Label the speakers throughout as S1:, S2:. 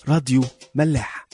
S1: راديو ملاح.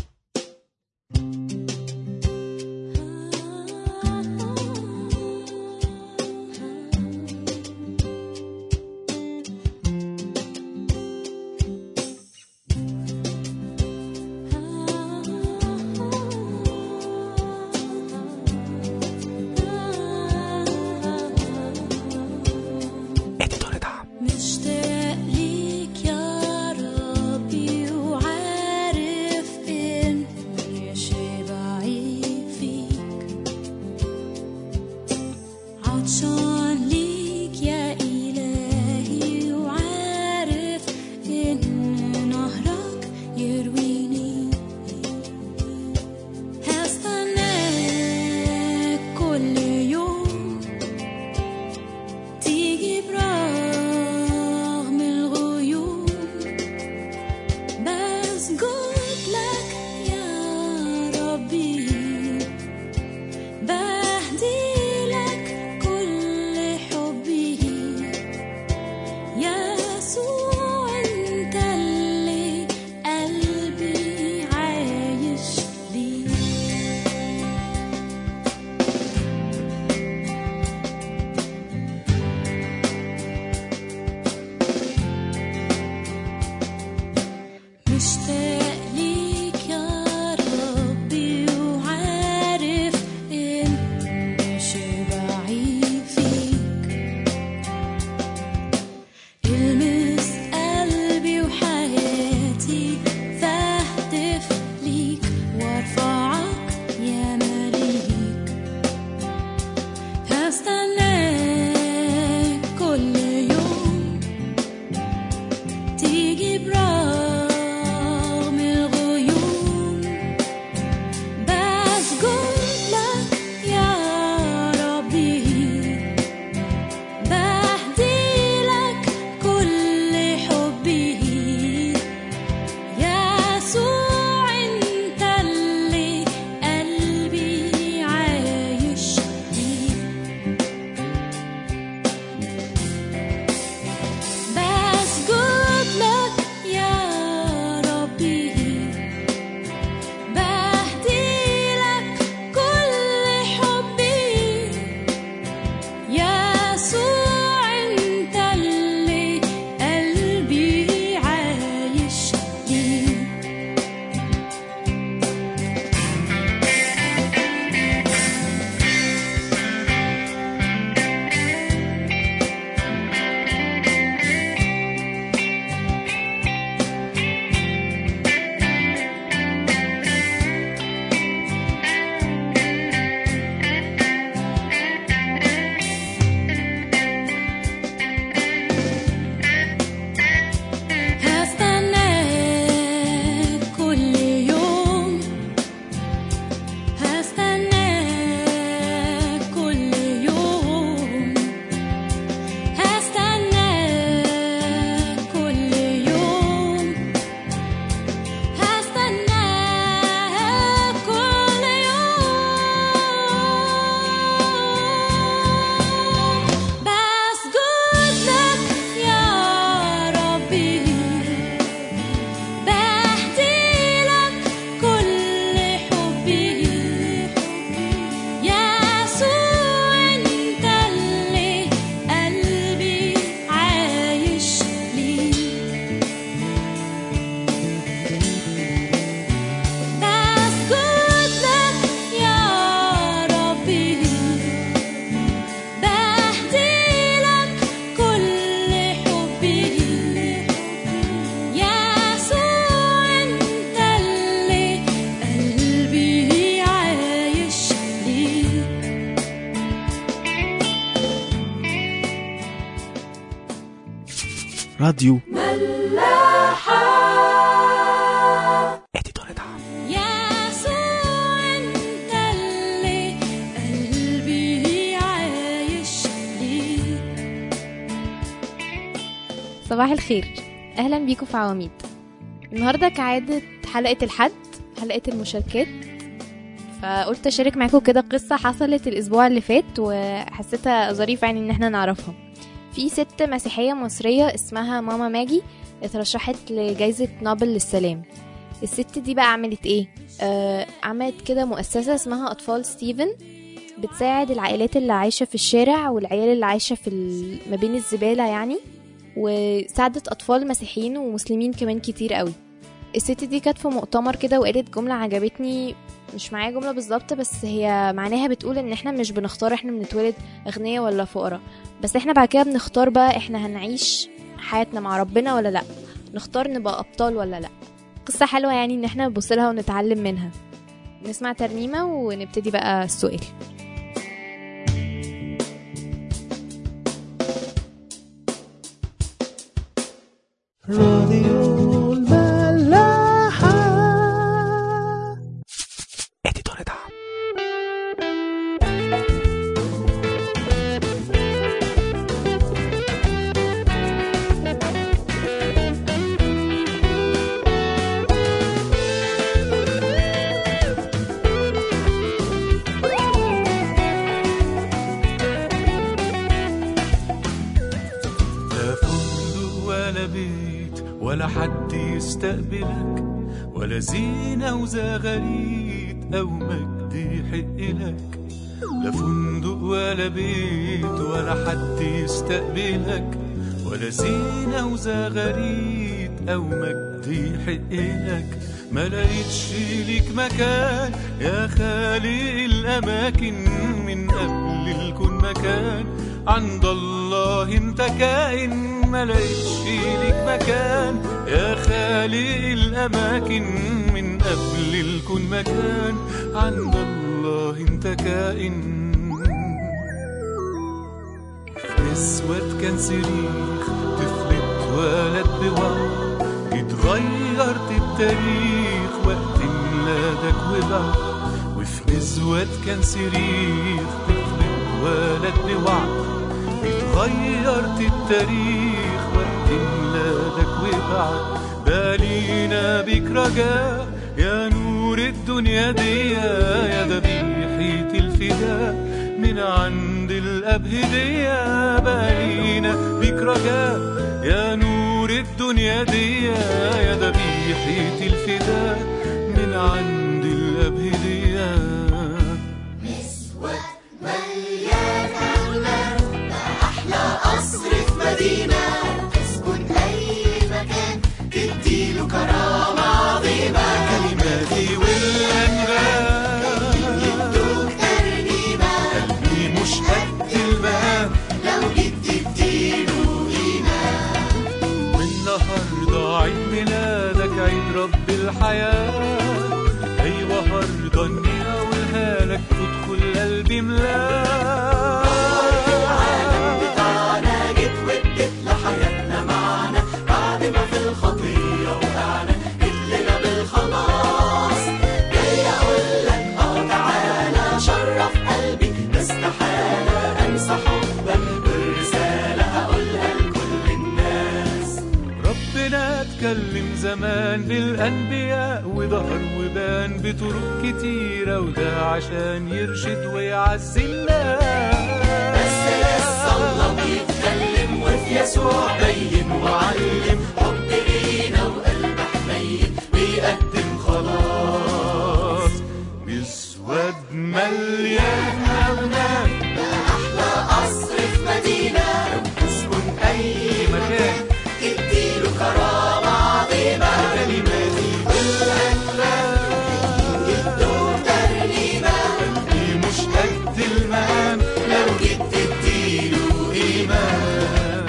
S1: راديو ملاحة. اديتور دعم.
S2: يسوع انت اللي قلبي عايش ليه. صباح الخير، اهلا بيكم في عواميد. النهارده كعادة حلقة الحد، حلقة المشاركات، فقلت اشارك معاكم كده قصة حصلت الاسبوع اللي فات وحسيتها ظريفة يعني ان احنا نعرفها. في ست مسيحية مصرية اسمها ماما ماجي اترشحت لجائزة نوبل للسلام. الست دي بقى عملت ايه؟ عملت كده مؤسسة اسمها أطفال ستيفن، بتساعد العائلات اللي عايشة في الشارع والعيال اللي عايشة في ما بين الزبالة يعني، وساعدت أطفال مسيحيين ومسلمين كمان كتير قوي. الست دي كانت في مؤتمر كده وقالت جملة عجبتني، مش معايا جملة بالظبط بس هي معناها بتقول ان احنا مش بنختار احنا بنتولد اغنياء ولا فقراء، بس احنا بعد كده بنختار بقى احنا هنعيش حياتنا مع ربنا ولا لا، نختار نبقى ابطال ولا لا. قصة حلوة يعني ان احنا نبص لها ونتعلم منها. نسمع ترنيمة ونبتدي بقى السؤال.
S1: راديو الملاحة اديتور دعم.
S3: ولا حد يستقبلك، ولا زينة وزغاريد أو مجد يحق لك. لا فندق ولا بيت ولا حد يستقبلك، ولا زينة وزغاريد أو مجد يحق لك. ما لقيتش ليك مكان يا خالق الأماكن، من قبل الكون مكان عند الله انت كائن. ما لقيتش ليك مكان يا خالق الأماكن، من قبل الكون مكان عند الله انت كائن. في اسود كان صريخ، طفل اتولد بوعي، اتغيرت التاريخ وقت ميلادك وبعد. وفي اسود كان صريخ، طفل اتولد بوعي، اتغيرت التاريخ وقت ميلادك وبعد. بالينا بيك رجاء يا نور الدنيا دي، يا ذبيحة الفداء من عند الأب هدية. بالينا بيك رجاء يا نور الدنيا دي، يا ذبيحة الفداء من عند الأب هدية.
S4: مسود مليان ألوان، ده أحلى قصر في مدينة، تسكن أي مكان تديله كرامة عظيمة.
S3: كلماتي والأنغام
S4: يدوك ترنيمة،
S3: قلبي مش قد المقام
S4: لو جيت تديله إيمان.
S3: والنهاردة عيد ميلادك، عيد رب الحياة. أيوة هرضاني أقولها لك، تدخل قلبي ملاك.
S4: العالم بتاعنا جيت واديت لحياتنا معنا، بعد ما في الخطية وقعنا جيتلنا بالخلاص. جاي أقول لك تعالى شرف قلبي، استحالة أنسى حبك، والرسالة هقولها لكل الناس.
S3: ربنا اتكلم زمان للأنبياء، وظهر وبان بطرق كتيرة، وده عشان يرشد ويعزي الناس.
S4: بس لسه الله بيتكلم، وفي يسوع بين وعلم حب لينا، وقلب حنين بيقدم خلاص.
S3: بيسود مليان أغنام،
S4: أحلى قصر في مدينة، تسكن أي مكان تديله كرامة عظيمة. كلماتي بالأنغام يدوك ترنيمة،
S3: قلبي مش قد المقام
S4: لو جيت تديله إيمان.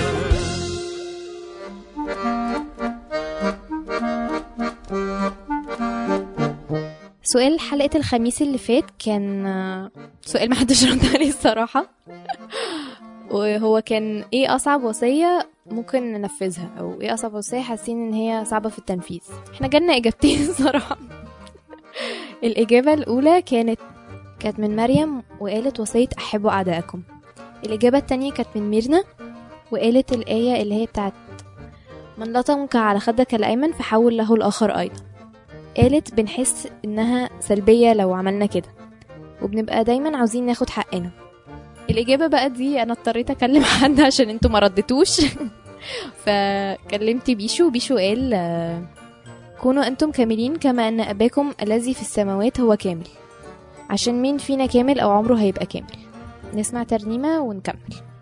S2: سؤال حلقة الخميس اللي فات كان سؤال محدش رد عليه الصراحة، وهو كان ايه أصعب وصية ممكن ننفذها، أو ايه أصعب وصية حاسين ان هي صعبة في التنفيذ. احنا جالنا إجابتين الصراحة. الإجابة الأولى كانت من مريم وقالت وصية أحبوا أعدائكم. الإجابة التانية كانت من ميرنا وقالت الآية اللي هي بتاعت من لطمك على خدك الأيمن فحول له الآخر أيضا. قالت بنحس إنها سلبية لو عملنا كده، وبنبقى دايما عاوزين ناخد حقنا. الإجابة بقى دي أنا اضطريت أكلم حد عشان انتوا ما ردتوش. فكلمت بيشو قال كونوا أنتم كاملين كما أن أباكم الذي في السماوات هو كامل. عشان مين فينا كامل أو عمره هيبقى كامل؟ نسمع ترنيمة ونكمل.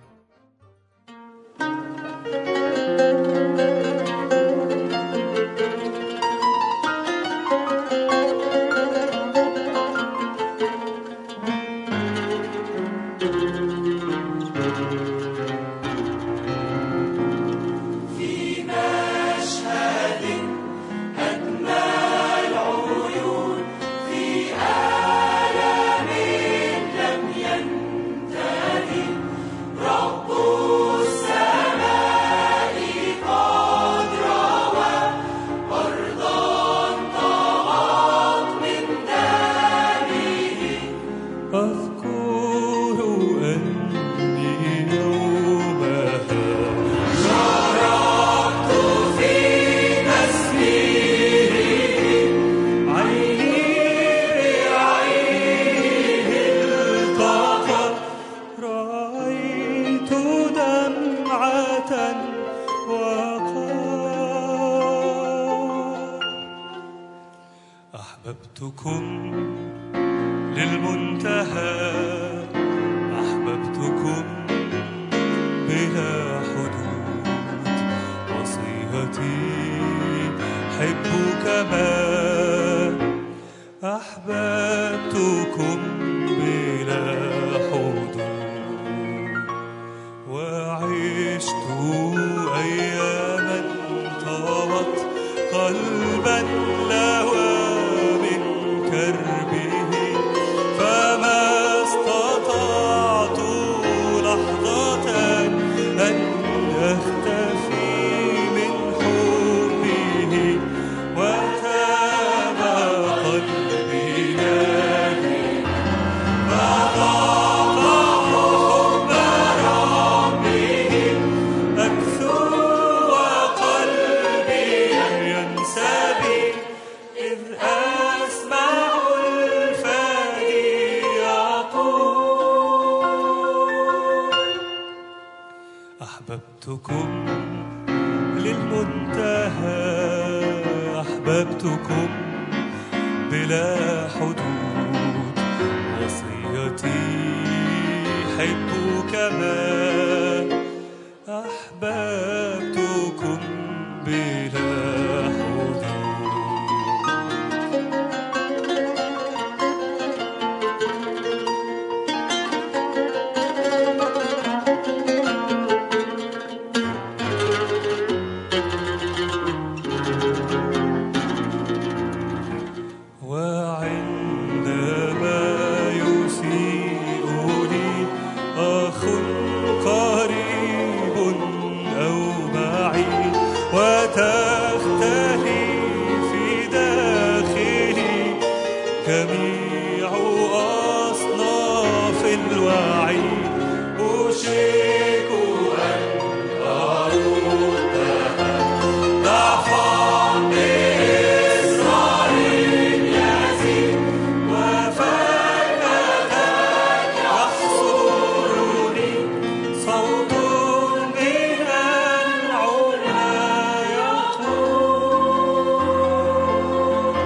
S3: أحببتكم للمنتهى، أحببتكم بلا حدود، وصيتي حبك ما أحببتكم بلا حدود، وعشت أياما طوت قلبا لوى من كربه، فما استطعت لحظة أن أختفي من حبه، وتاب قلبي نادي فضاق حب ربه أكثر، وقلبي ينسبي إذ أسمع الفادي يقول. أحببتكم للمنتهى، أحببتكم بلا حدود، وصيتي حبك ما أحببتكم بلا حدود. وعندما يسيء لي أخ قريب أو بعيد، وتختلي في داخلي جميع أصناف الوعيد، أشيك أن أردها ضعفا بإصرار يزيد، وفجأة يحصرني صوت من العلا يقول.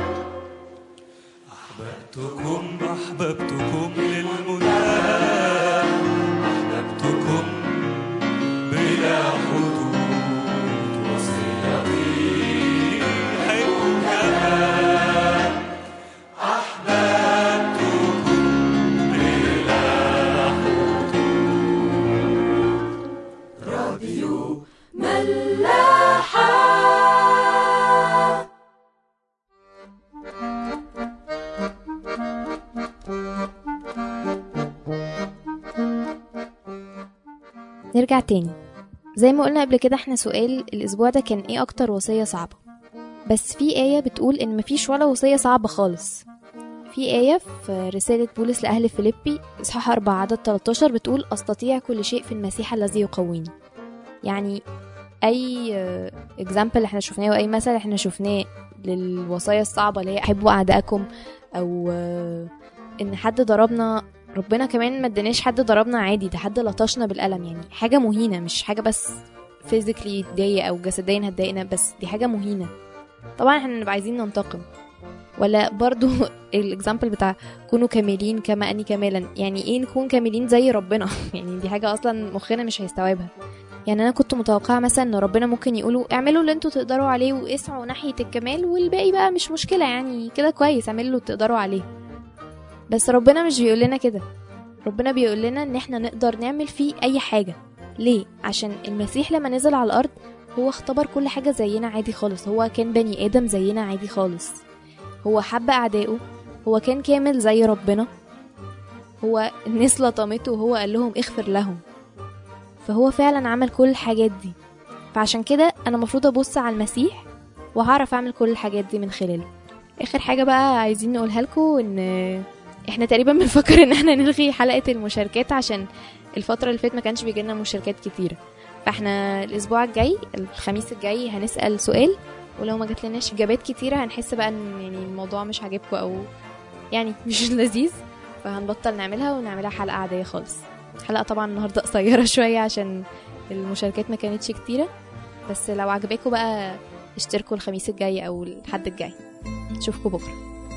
S3: أحببتكم للمنتهى، أحببتكم بلا حدود، وصيتي حبك أحببتكم بلا حدود.
S4: راديو ملاحة.
S2: نرجع تاني زي ما قلنا قبل كده. احنا سؤال الاسبوع ده كان ايه اكتر وصية صعبة؟ بس في آية بتقول ان مفيش ولا وصية صعبة خالص. في آية في رسالة بولس لأهل فيليبي إصحاح 4 عدد 13 بتقول أستطيع كل شيء في المسيح الذي يقويني. يعني أي example احنا شفناه وأي مثل احنا شفناه للوصايا الصعبة اللي هي أحبوا أعداءكم، أو إن حد ضربنا، ربنا كمان ما اداناش حد ضربنا عادي، ده حد لطشنا بالقلم، يعني حاجة مهينة، مش حاجة بس physically تضايق أو جسديا هتضايقنا، بس دي حاجة مهينة. طبعا احنا نبقى عايزين ننتقم. ولا برضو الاكزامبل بتاع كونوا كاملين كما اني كاملا، يعني ايه نكون كاملين زي ربنا؟ يعني دي حاجة اصلا مخنا مش هيستوعبها. يعني انا كنت متوقعة مثلا ان ربنا ممكن يقولوا اعملوا اللي انتوا تقدروا عليه واسعوا ناحية الكمال، والباقي بقى مش مشكلة، يعني كده كويس، اعملوا اللي تقدروا عليه. بس ربنا مش بيقول لنا كده. ربنا بيقول لنا ان احنا نقدر نعمل فيه اي حاجة. ليه؟ عشان المسيح لما نزل على الارض هو اختبر كل حاجة زينا عادي خالص. هو كان بني ادم زينا عادي خالص. هو حب اعدائه، هو كان كامل زي ربنا، هو الناس لطمته وهو قال لهم اغفر لهم. فهو فعلا عمل كل الحاجات دي. فعشان كده انا مفروض ابص على المسيح وهعرف اعمل كل الحاجات دي من خلاله. اخر حاجة بقى عايزين نقولها لكم ان احنا تقريبا بنفكر ان احنا نلغي حلقة المشاركات عشان الفترة اللي فاتت ما كانش بيجيلنا مشاركات كتيرة. فاحنا الاسبوع الجاي الخميس الجاي هنسأل سؤال، ولو ما جاتلناش اجابات كتيرة هنحس بقى ان يعني الموضوع مش عاجبكم او يعني مش لذيذ، فهنبطل نعملها ونعملها حلقة عادية خالص. حلقة طبعا النهاردة قصيرة شوية عشان المشاركات ما كانتش كتيرة، بس لو عجبكم بقى اشتركوا الخميس الجاي او الحد الجاي. اشوفكم بكرة.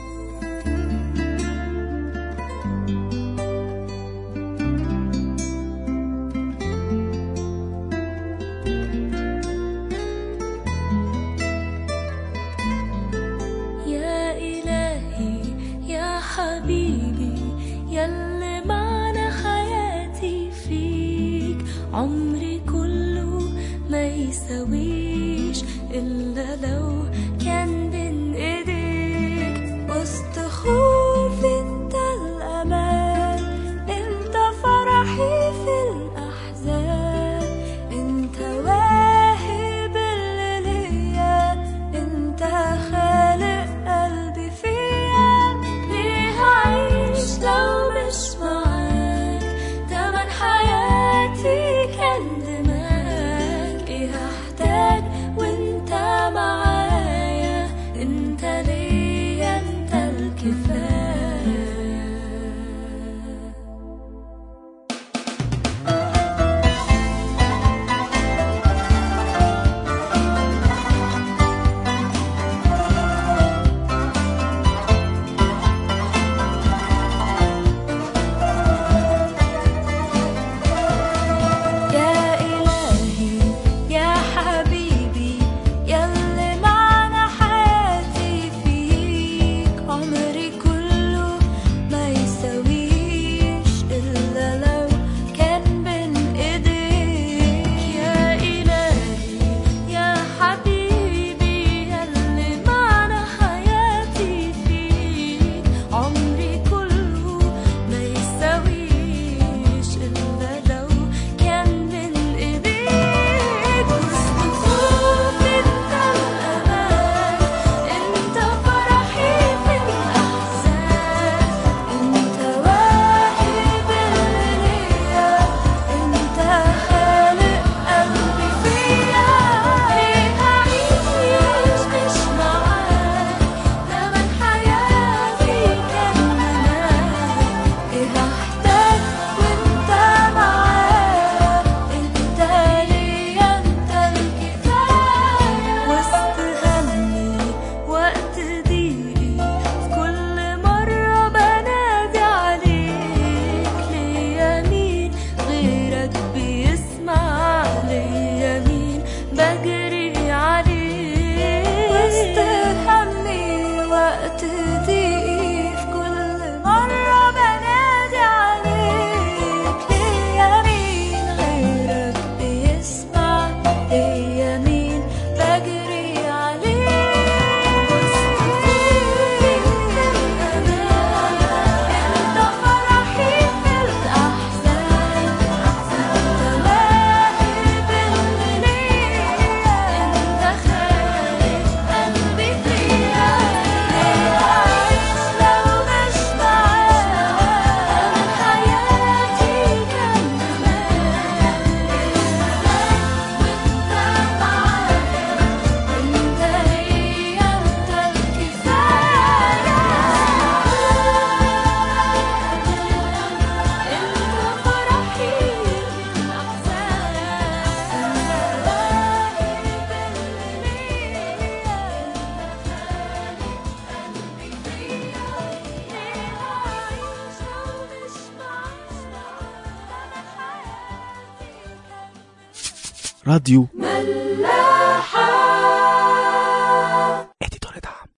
S5: يا إلهي يا حبيبي يلي معنى حياتي فيك، عمري كله ما يسويش إلا لو كان بين إيديك. وسط خوفي انت الأمان، انت فرحي في الأحزان، انت واهب اللي ليا، انت خالق قلبي فيا. ليه هعيش لو مش معاك؟ تمن حياتي كان دماغك. ايه هحتاج وانت
S1: راديو